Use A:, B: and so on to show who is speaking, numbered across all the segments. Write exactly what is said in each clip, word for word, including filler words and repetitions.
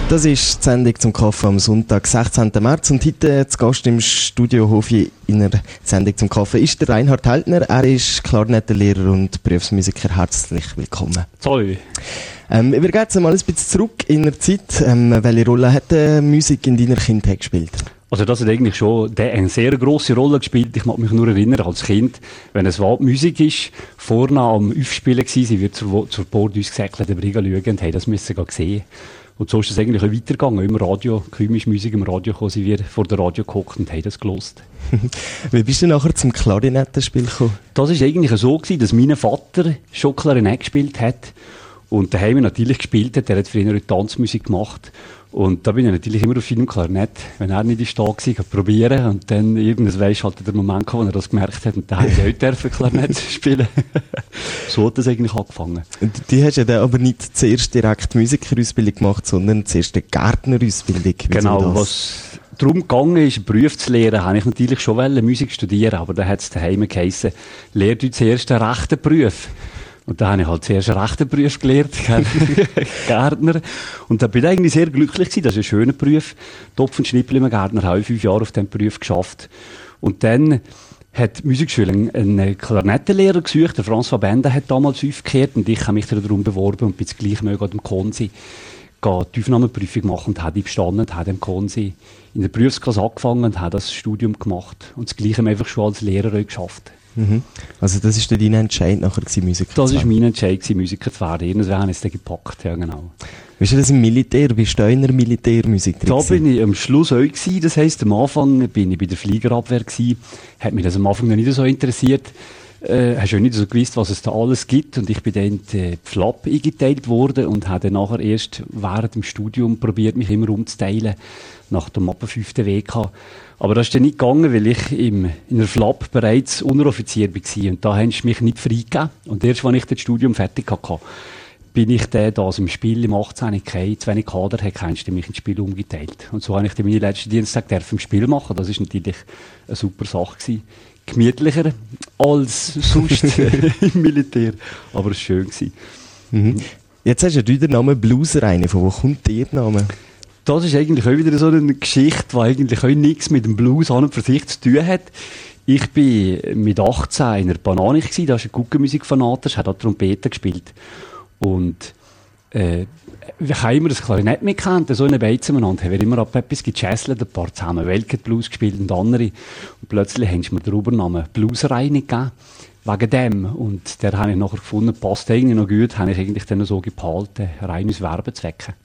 A: Das ist die Sendung zum Kaffee am Sonntag, sechzehnten März. Und heute zu Gast im Studio Hofi in der Sendung zum Kaffee ist der Reinhard Heltner. Er ist Klarinettenlehrer und Berufsmusiker. Herzlich willkommen.
B: Sorry.
A: Ähm, wir gehen jetzt mal ein bisschen zurück in der Zeit. Ähm, welche Rolle hat die Musik in deiner Kindheit gespielt?
B: Also das hat eigentlich schon eine sehr grosse Rolle gespielt. Ich mag mich nur erinnern, als Kind, wenn es Waldmusik ist, vorne am Aufspielen gewesen, sie wird zur, zur Bord uns gesäckelt, der Briga schauen und haben das müssen sehen. Und so ist es eigentlich auch weitergegangen. Immer Radio, komische Musik im Radio gekommen, sind wir vor der Radio gehockt und haben das gelost.
A: Wie bist du nachher zum Klarinettenspiel gekommen?
B: Das war eigentlich so gewesen, dass mein Vater schon Klarinett gespielt hat und daheim natürlich gespielt hat. Er hat früher Tanzmusik gemacht. Und da bin ich natürlich immer auf seinem Klarinett, wenn er nicht ist da war, probieren. Und dann irgendwann weisst halt der Moment kam, wo er das gemerkt hat. Und dann habe ich heute dürfen Klarinett spielen. So hat das eigentlich angefangen.
A: Und du hast ja dann aber nicht zuerst direkt Musikerausbildung gemacht, sondern zuerst eine Gärtnerausbildung.
B: Genau, was darum gegangen ist, einen Beruf zu lernen, habe ich natürlich schon wollen, Musik studieren, aber da hat es daheim geheissen, lehr du zuerst einen rechten Beruf. Und da habe ich halt zuerst einen rechten Beruf gelernt, Gärtner. Und da bin ich eigentlich sehr glücklich gewesen. Das ist ein schöner Beruf. Topf und Schnippel im Gärtner, habe ich fünf Jahre auf diesem Beruf geschafft. Und dann hat die Musikschule einen Klarinettenlehrer gesucht. Der François Benda hat damals aufgekehrt und ich habe mich darum beworben und bin jetzt gleich mögen an dem Konsi die Aufnahmeprüfung machen und habe die bestanden und habe am Konsi in der Berufsklasse angefangen und habe das Studium gemacht. Und das Gleiche einfach schon als Lehrer geschafft.
A: Mhm. Also das ist dein Entscheid nachher gewesen, Musiker
B: das
A: zu werden?
B: Das war mein Entscheid gewesen, Musiker zu werden. Irgendwann habe ich es dann gepackt, ja genau.
A: Bist du das im Militär? Bist du in der Militärmusik drin?
B: Da bin ich am Schluss auch gewesen. Das heisst, am Anfang bin ich bei der Fliegerabwehr gewesen. Hat mich das am Anfang noch nicht so interessiert. Äh, hast ja nicht so gewusst, was es da alles gibt. Und ich bin dann in die Flap eingeteilt worden und habe dann nachher erst während dem Studium probiert, mich immer umzuteilen. Nach dem Mappen fünften W K. Aber das ist dann nicht gegangen, weil ich im, in der Flap bereits Unteroffizier war. Und da haben sie mich nicht freigegeben. Und erst, als ich das Studium fertig hatte, bin ich dann da also im Spiel im achtzehn kein zu wenig Kader hatte, kennst du mich ins Spiel umgeteilt. Und so habe ich dann meine letzten Dienstag im Spiel machen. Das war natürlich eine super Sache gewesen. Gemütlicher als sonst im Militär. Aber es war schön gewesen.
A: Mhm. Jetzt hast du ja den Namen Bluesreine. Von wo kommt der Name?
B: Das ist eigentlich auch wieder so eine Geschichte, die eigentlich auch nichts mit dem Blues an und für sich zu tun hat. Ich bin mit achtzehn in einer Banane gewesen, da war ein Guckenmusikfanater, ich habe da Trompete gespielt. Und, äh, wir haben immer das Klarinett mitgekannt, so in den Beizen miteinander, haben wir immer ab etwas gejasselt, ein paar zusammen Welket Blues gespielt und andere. Und plötzlich haben sie mir den Übernamen Bluesreine gegeben. Wegen dem. Und der habe ich nachher gefunden, passt eigentlich noch gut, habe ich eigentlich dann so gehalten, rein aus Werbezwecken.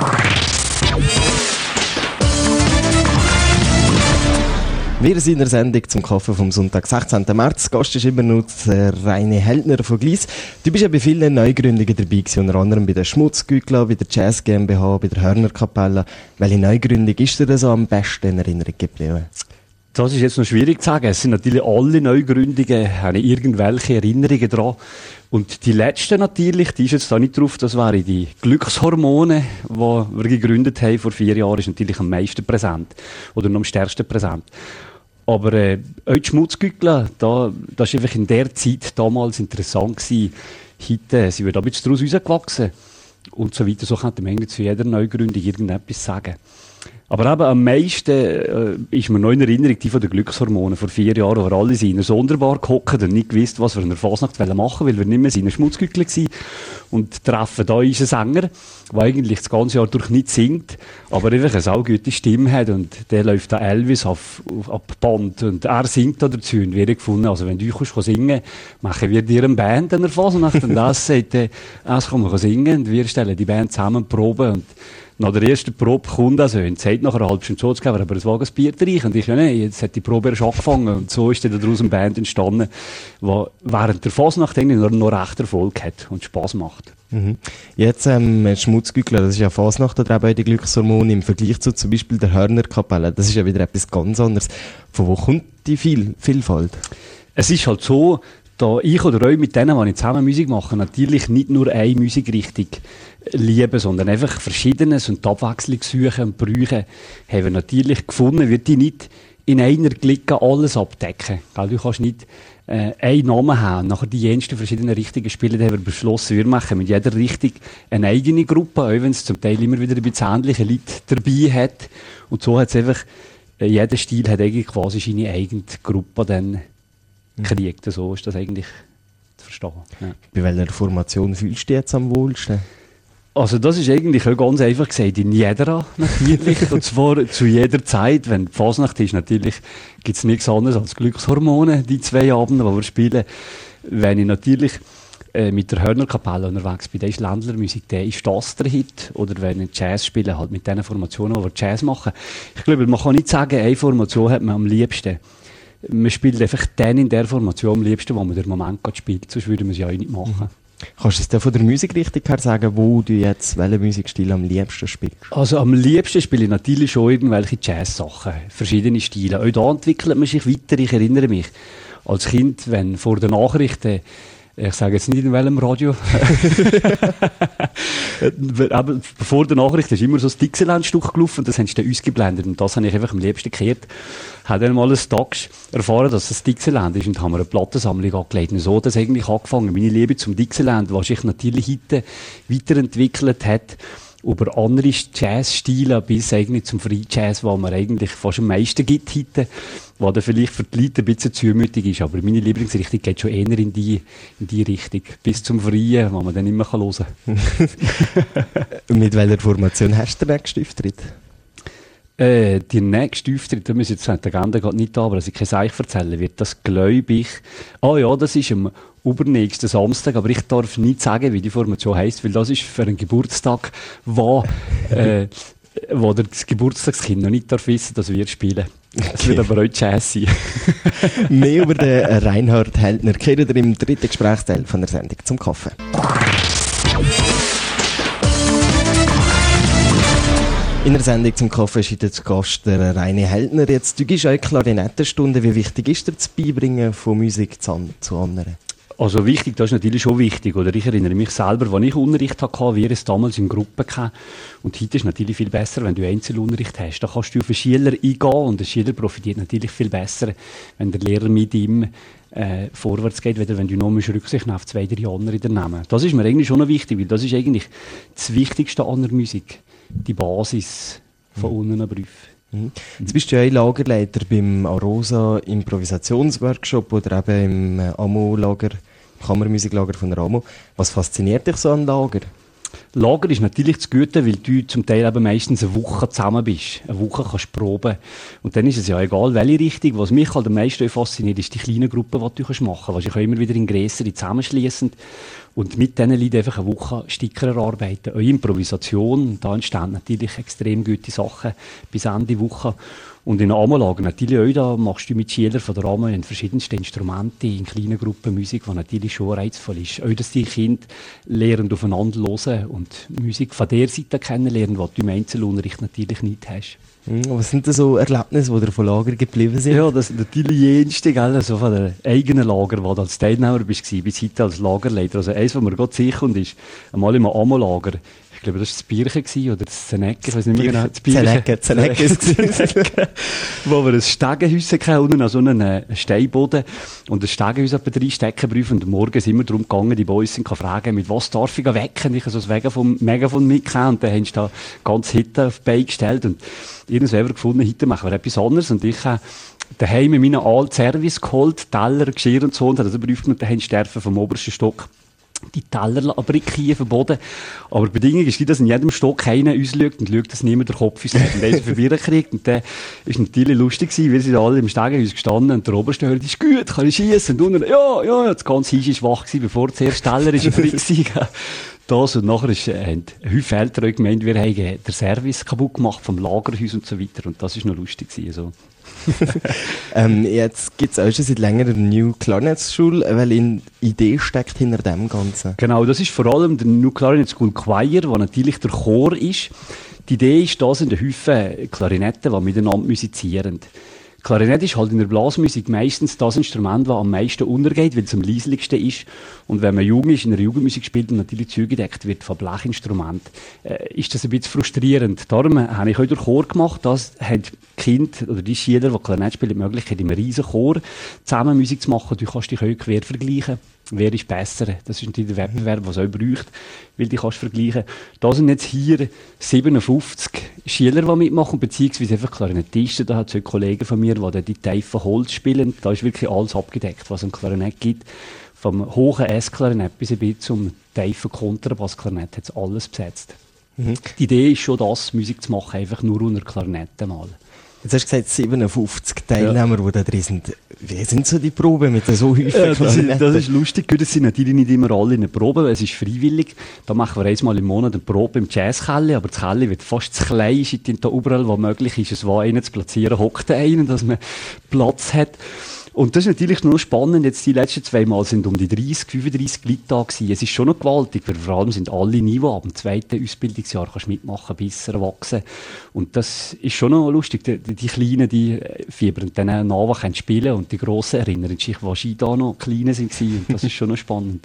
A: Wir sind in der Sendung zum Kaffee vom Sonntag, sechzehnten März. Gast ist immer noch der Reine Heltner von Gleis. Du bist ja bei vielen Neugründungen dabei gewesen, unter anderem bei der Schmutzgügla, bei der Jazz GmbH, bei der Hörnerkapelle. Welche Neugründung ist dir so am besten in Erinnerung geblieben?
B: Das ist jetzt noch schwierig zu sagen. Es sind natürlich alle Neugründungen, habe ich irgendwelche Erinnerungen dran. Und die letzte natürlich, die ist jetzt da nicht drauf, das wären die Glückshormone, die wir gegründet haben vor vier Jahren, ist natürlich am meisten präsent. Oder noch am stärksten präsent. Aber, äh, auch die Schmutzgügla, da, das war einfach in der Zeit damals interessant gewesen. Heute, sie wird ein bisschen daraus rausgewachsen. Und so weiter. So könnte man eigentlich zu jeder Neugründung irgendetwas sagen. Aber eben am meisten äh, ist mir noch in Erinnerung die von den Glückshormonen vor vier Jahren, wo wir alle in einer Sonderbar gehockt und nicht gewusst, was wir in der Fasnacht machen wollen, weil wir nicht mehr in einer Schmutzgügel waren. Und treffen da ist ein Sänger, der eigentlich das ganze Jahr durch nicht singt, aber einfach eine saugute Stimme hat und der läuft da Elvis auf, auf, auf Band und er singt da dazu und wir haben gefunden, also wenn du kannst singen, machen wir dir eine Band in der Fasnacht und das sagt, äh, erst kann man singen und wir stellen die Band zusammen, proben und nach der ersten Probe kommt also und sagt nach einer halben Stunde so zu geben, aber es war ein Bier reich. Und ich, ja, nein, jetzt hat die Probe erst angefangen. Und so ist dann daraus eine Band entstanden, die während der Fasnacht eigentlich noch, noch recht Erfolg hat und Spass macht.
A: Mhm. Jetzt, ähm, Schmutzgügler, das ist ja Fasnacht oder eben die Glückshormone im Vergleich zu zum Beispiel der Hörnerkapelle. Das ist ja wieder etwas ganz anderes. Von wo kommt die Viel- Vielfalt?
B: Es ist halt so, da ich oder euch mit denen, die ich zusammen Musik mache, natürlich nicht nur eine Musikrichtung lieben, sondern einfach Verschiedenes und die Abwechslung suchen und brauchen, haben wir natürlich gefunden, wird die nicht in einer Clique alles abdecken. Gell? Du kannst nicht äh, einen Namen haben und nachher die jensten verschiedenen Richtungen spielen. Da haben wir beschlossen, wir machen mit jeder Richtung eine eigene Gruppe, auch wenn es zum Teil immer wieder ein bisschen ähnliche Leute dabei hat. Und so hat es einfach, äh, jeder Stil hat eigentlich quasi seine eigene Gruppe dann mhm. gekriegt. So ist das eigentlich zu verstehen. Ja.
A: Bei welcher Formation fühlst du dich jetzt am wohlsten?
B: Also das ist eigentlich auch ganz einfach gesagt, in jeder natürlich, und zwar zu jeder Zeit. Wenn die Fasnacht ist, natürlich gibt es nichts anderes als Glückshormone, die zwei Abende, die wir spielen. Wenn ich natürlich äh, mit der Hörnerkapelle unterwegs bin, dann ist Ländlermusik, der ist das der Hit. Oder wenn ich Jazz spiele, halt mit den Formationen, die wir Jazz machen. Ich glaube, man kann nicht sagen, eine Formation hat man am liebsten. Man spielt einfach den in der Formation am liebsten, wo man den Moment gerade spielt, sonst würde man es ja auch nicht machen. Mhm.
A: Kannst du es dir von der Musikrichtung her sagen, wo du jetzt welchen Musikstil am liebsten spielst?
B: Also am liebsten spiele ich natürlich schon irgendwelche Jazz-Sachen, verschiedene Stile. Auch da entwickelt man sich weiter. Ich erinnere mich als Kind, wenn vor den Nachrichten, ich sage jetzt nicht in welchem Radio, aber vor der Nachricht ist immer so das Dixieland-Stück gelaufen und das haben sie uns geblendet und das habe ich einfach am liebsten gehört. Ich habe dann mal einen Tag erfahren, dass es Dixieland ist und haben wir eine Plattensammlung angelegt. Und so hat das eigentlich angefangen. Meine Liebe zum Dixieland, was sich natürlich heute weiterentwickelt hat, über andere Jazzstile bis eigentlich zum Free Jazz, wo man eigentlich fast am meisten gibt heute, was dann vielleicht für die Leute ein bisschen zumütig ist. Aber meine Lieblingsrichtung geht schon eher in die, in die Richtung, bis zum Freien, wo man dann immer hören kann.
A: Mit welcher Formation hast du den nächsten Auftritt?
B: Äh, die nächste Auftritt, da muss ich jetzt sagen, der Agenda geht nicht da, aber dass ich kein Seich erzählen wird, das glaube ich. Ah oh ja, das ist am übernächsten Samstag, aber ich darf nicht sagen, wie die Formation heisst, weil das ist für einen Geburtstag, wo, äh, wo das Geburtstagskind noch nicht darf wissen, dass wir spielen. Es okay. wird aber auch Jazz sein.
A: Mehr über den Reinhard Heldner kehren wir im dritten Gesprächsteil von der Sendung zum Kaffee. In der Sendung zum Kaffee ist heute zu Gast der Reini Heldner. Jetzt, du gibst auch Klarinettenstunde. Wie wichtig ist dir das Beibringen von Musik zu, zu anderen?
B: Also wichtig, das ist natürlich schon wichtig. Oder ich erinnere mich selber, als ich Unterricht hatte, wie es damals in Gruppen kam. Und heute ist es natürlich viel besser, wenn du Einzelunterricht hast. Da kannst du auf einen Schüler eingehen und der Schüler profitiert natürlich viel besser, wenn der Lehrer mit ihm äh, vorwärts geht, weder wenn du noch Rücksicht auf zwei, drei andere nehmen. Das ist mir eigentlich schon noch wichtig, weil das ist eigentlich das Wichtigste an der Musik. Die Basis von mhm. unten Prüfen.
A: Mhm. Jetzt bist du ja Lagerleiter beim Arosa Improvisationsworkshop oder eben im Amo-Lager, Kammermusiklager von der Amo. Was fasziniert dich so an Lager?
B: Lager ist natürlich das Gute, weil du zum Teil eben meistens eine Woche zusammen bist. Eine Woche kannst du proben. Und dann ist es ja egal, welche Richtung. Was mich halt am meisten fasziniert, ist die kleinen Gruppen, die du machen kannst. Was ich auch immer wieder in grössere zusammenschliessen. Und mit diesen Leuten einfach eine Woche Sticker erarbeiten. Auch Improvisation. Da entstehen natürlich extrem gute Sachen bis Ende Woche. Und in Amo-Lager natürlich auch, da machst du mit Schülern von der Amo in verschiedensten Instrumente, in kleinen Gruppen Musik, die natürlich schon reizvoll ist. Auch, dass die Kinder lernen, aufeinander hören und Musik von der Seite kennenlernen, die du im Einzelunterricht natürlich nicht hast.
A: Was sind denn so Erlebnisse, die dir von Lager geblieben sind?
B: Ja, das sind natürlich jenste, gell, also von der eigenen Lager, wo du als Teilnehmer bist, bis heute als Lagerleiter. Also eins, was mir gerade sicher kommt, ist einmal im Amo-Lager. Ich glaube, das war das Birchen oder das Zenecke, ich weiß nicht mehr genau. Das
A: Zenecke, Zenecke ist es.
B: Wo wir ein Stegenhäuschen hatten, unten an so einem Steinboden. Und das Stegenhaus hat drei Steckenbriefe und morgen sind wir darum gegangen, die Boys sind fragen, mit was darf ich wecken? Ich habe so ein Megafon, Megafon mitgenommen und dann haben sie da ganz Hitte auf die Beine gestellt und irgendwann gefunden, heute machen wir etwas anderes und ich habe daheim meinen alten Service geholt, Teller, Geschirr und so und habe das überprüft und dann haben sie vom obersten Stock die Teller abrickieren vom Boden. Aber die Bedingung ist die, dass in jedem Stock einer uns schaut und schaut, dass niemand den Kopf uns hat. Und dann ist er verwirrt gekriegt. Und dann ist natürlich lustig gewesen. Wir sind alle im Stegenhaus gestanden und der Oberste hört, ist gut, kann ich schiessen. Und unten, ja, ja, das ganze Haus war wach gewesen, bevor der erste Teller ist übrig war. Das und nachher ist, äh, haben häufig Eltern gemeint, wir haben den Service kaputt gemacht vom Lagerhaus und so weiter. Und das ist noch lustig gewesen, so.
A: ähm, jetzt gibt es auch schon seit längerem eine New Clarinet School, weil eine Idee steckt hinter dem Ganzen.
B: Genau, das ist vor allem der New Clarinet School Choir, wo natürlich der Chor ist. Die Idee ist, da sind Haufen Klarinetten, die miteinander musizieren. Klarinette ist halt in der Blasmusik meistens das Instrument, das am meisten untergeht, weil es am leislichsten ist. Und wenn man jung ist, in der Jugendmusik spielt und natürlich zugedeckt wird von Blechinstrumenten, äh, ist das ein bisschen frustrierend. Darum äh, habe ich heute den Chor gemacht. Das haben die Kinder oder die Schüler, die Klarinette spielen, die Möglichkeit, im riesen Chor zusammen Musik zu machen. Du kannst dich heute quer vergleichen. Wer ist besser? Das ist natürlich der Wettbewerb, was es auch braucht, weil die kannst du vergleichen. Da sind jetzt hier siebenundfünfzig Schüler, die mitmachen, beziehungsweise einfach Klarinettisten. Da hat es Kollegen von mir, die die tiefen Holz spielen. Da ist wirklich alles abgedeckt, was es im Klarinett gibt. Vom hohen S-Klarinett bis hin zum tiefen Kontrabass-Klarinett hat es alles besetzt. Mhm. Die Idee ist schon, das Musik zu machen, einfach nur unter Klarinette mal.
A: Jetzt hast du gesagt, siebenundfünfzig Teilnehmer, ja, die da drin sind. Wie sind so die Proben mit so häufigen
B: äh, das, ist, das ist lustig. Das sind natürlich nicht immer alle in der Probe, weil es ist freiwillig. Da machen wir einmal im Monat eine Probe im Jazzkeller, aber das Keller wird fast zu klein, ist da überall, wo möglich ist, es war einen zu platzieren, hockt einen, dass man Platz hat. Und das ist natürlich nur spannend. Jetzt die letzten zwei Mal sind um die dreißig, fünfunddreissig Leute da gewesen. Es ist schon noch gewaltig, weil vor allem sind alle Niveau ab dem zweiten Ausbildungsjahr kannst du mitmachen, bis erwachsen. Und das ist schon noch lustig. Die, die Kleinen, die fiebern dann nach, können spielen, und die Grossen erinnern sich, was sie da noch Kleine sind. Und das ist schon noch spannend.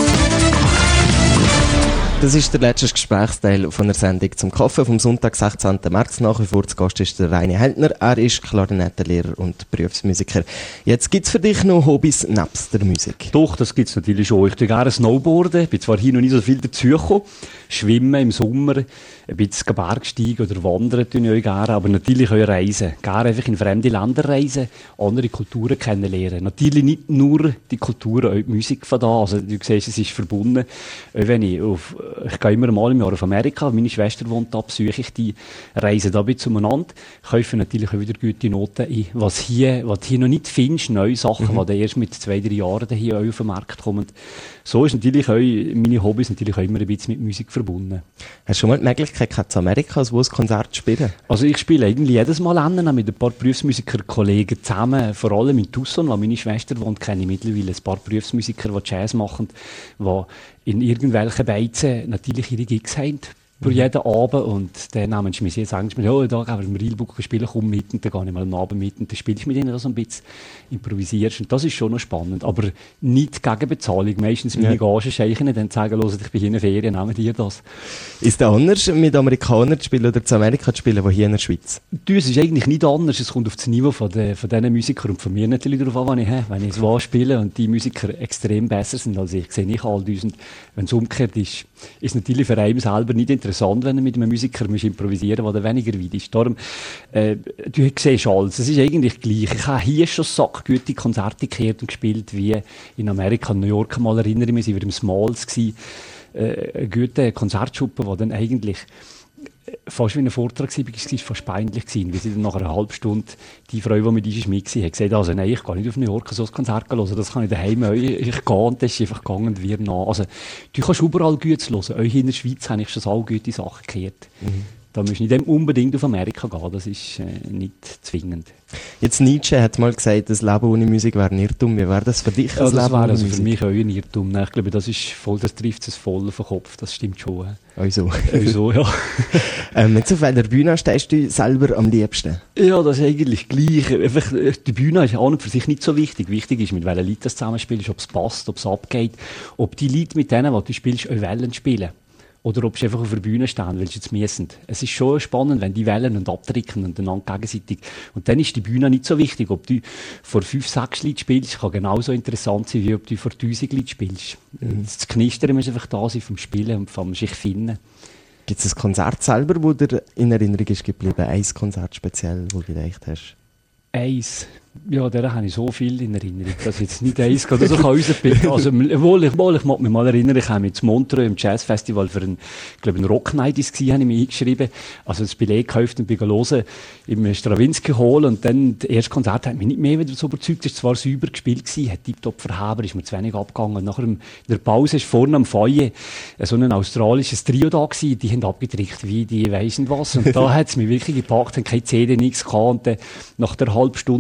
A: Das ist der letzte Gesprächsteil von der Sendung zum Kaffee vom Sonntag, sechzehnten März. Nach wie vor zu Gast ist der Reini Heldner. Er ist Klarinettenlehrer und Berufsmusiker. Jetzt gibt's für dich noch Hobbys nebst der Musik?
B: Doch, das gibt's natürlich schon. Ich tue gerne Snowboarden. Bin zwar hier noch nicht so viel dazugekommen. Schwimmen im Sommer, ein bisschen Bergsteigen oder wandern tue ich auch gerne. Aber natürlich auch reisen. Gerne einfach in fremde Länder reisen, andere Kulturen kennenlernen. Natürlich nicht nur die Kultur, auch die Musik von da. Also, du siehst, es ist verbunden. Auch wenn ich auf Ich gehe immer mal im Jahr auf Amerika, meine Schwester wohnt da, besuche ich die, reise da ein bisschen umeinander, kaufe natürlich auch wieder gute Noten ein, was hier, was du hier noch nicht findest, neue Sachen, mhm. die dann erst mit zwei, drei Jahren hier auf den Markt kommen. So ist natürlich auch, meine Hobbys natürlich auch immer ein bisschen mit Musik verbunden.
A: Hast du schon mal die Möglichkeit gehabt, zu Amerika ein Konzert zu spielen?
B: Also ich spiele eigentlich jedes Mal an, mit ein paar Berufsmusiker-Kollegen zusammen, vor allem in Tucson, wo meine Schwester wohnt, kenne ich mittlerweile ein paar Berufsmusiker, die Jazz machen, die in irgendwelchen Beizen natürlich ihre Gigs haben. Für mhm. jeden Abend. Und dann nehmen sie mich, sagen sie mir, oh, da gehen wir im Reelbook spielen, komm mit. Und dann gehe ich mal am Abend mit. Und dann spiele ich mit ihnen so ein bisschen, improvisierst. Und das ist schon noch spannend. Aber nicht gegen Bezahlung. Meistens meine ja. Gage scheichen, dann sagen, los, ich bin hier in der Ferien, nehmen dir das.
A: Ist es anders, mit Amerikanern zu spielen oder zu Amerika zu spielen, als hier in der Schweiz?
B: Du, es ist eigentlich nicht anders. Es kommt auf das Niveau von, de, von diesen Musikern und von mir natürlich darauf an, was ich habe. Wenn ich es was spiele und die Musiker extrem besser sind als ich, sehe ich all das. Und wenn es umgekehrt ist, ist natürlich für einen selber nicht interessant, wenn er mit einem Musiker improvisieren muss, der weniger weit ist. Darum, äh, du siehst alles. Es ist eigentlich gleich. Ich habe hier schon sackgute Konzerte gehört und gespielt, wie in Amerika, in New York mal erinnere ich mich, wir waren im Smalls gewesen, äh, eine gute Konzertschuppe, die dann eigentlich fast wie ein Vortrag war, war fast peinlich gewesen, wie sie dann nach einer halben Stunde die Frau, die mit uns ist, mit war, hat gesagt, also nein, ich gehe nicht auf New York so ein Konzert hören, das kann ich daheim auch, ich gehe, und das ist einfach gegangen und wir nach. Also, du kannst überall gut hören, auch hier in der Schweiz habe ich schon so gute Sachen gehört. Mhm. Da musst du nicht unbedingt auf Amerika gehen, das ist äh, nicht zwingend.
A: Jetzt Nietzsche hat mal gesagt, das Leben ohne Musik wäre ein Irrtum. Wie wäre das für dich?
B: Ja, das wäre also für mich auch ein Irrtum. Ich glaube, das ist voll, das trifft es voll auf den Kopf, das stimmt schon.
A: Also.
B: Also, ja.
A: ähm, jetzt auf welcher Bühne stehst du selber am liebsten?
B: Ja, das ist eigentlich gleich. Einfach, die Bühne ist an und für sich nicht so wichtig. Wichtig ist, mit welchen Leuten du zusammenspielst, ob es passt, ob es abgeht, ob die Leute mit denen, die du spielst, auch wollen spielen. Oder ob sie einfach auf der Bühne stehen, weil sie jetzt müssen. Es ist schon spannend, wenn die wählen und abdrücken und einander gegenseitig. Und dann ist die Bühne nicht so wichtig. Ob du vor fünf, sechs Leuten spielst, kann genauso interessant sein, wie ob du vor tausend Leuten spielst. Mhm. Das Knistern muss einfach da sein vom Spielen und vom sich finden.
A: Gibt es ein Konzert selber, wo dir in Erinnerung ist geblieben? Ein Konzert speziell, wo du gedacht hast?
B: Eins. Ja, da habe ich so viel in Erinnerung, dass jetzt nicht eins geht, also kann rauspicken. Also, wohl, ich, wohl, ich mag mich mal erinnern, ich habe mich zu Montreux im Jazzfestival für ein, ich glaube, ein Rock-Night gewesen, habe ich mich eingeschrieben. Also, das Billett gekauft und bin hören im Stravinsky Hall, und dann, das erste Konzert hat mich nicht mehr wieder so überzeugt. Es war zwar sauber gespielt gewesen, hat tiptop verheber, ist mir zu wenig abgegangen. Und nachher in der Pause ist vorne am Feuer so ein australisches Trio da gewesen, die haben abgedrückt, wie die weiss nicht was. Und da hat es mich wirklich gepackt, haben keine C D, nichts gehabt, und dann, nach der halben Stunde Pause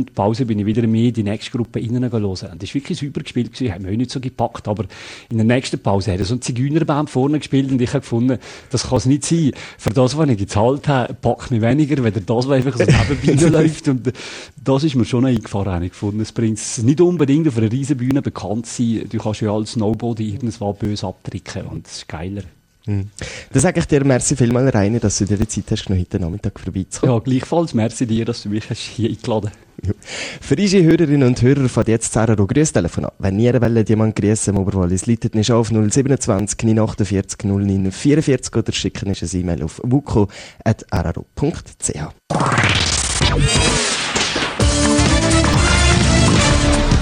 B: Pause bin ich wieder mehr in die nächste Gruppe innen hören. Und das war wirklich super gespielt gewesen, haben wir auch nicht so gepackt, aber in der nächsten Pause hat er so eine Zigeunerband vorne gespielt und ich habe gefunden, das kann es nicht sein. Für das, was ich gezahlt habe, packt mich weniger, wenn das, was einfach so nebenbei läuft. Und das ist mir schon eingefahren, habe ich gefunden. Es bringt es nicht unbedingt auf einer riesen Bühne bekannt sein. Du kannst ja als Snowboarder irgendwas böse abtricken und das ist geiler.
A: Mhm. Dann sage ich dir, merci vielmal, Rainer, dass du dir die Zeit hast, noch heute Nachmittag vorbeizukommen.
B: Ja, gleichfalls. Merci dir, dass du mich hast hier eingeladen hast.
A: Ja. Für unsere Hörerinnen und Hörer von jetzt Sarah Grüßtelefon an. Wenn ihr wollt, jemand grüßen, aber weil es leitet nicht auf null siebenundzwanzig neun achtundvierzig null neun vierundvierzig oder schicken ist ein E-Mail auf wuko at araro punkt c h.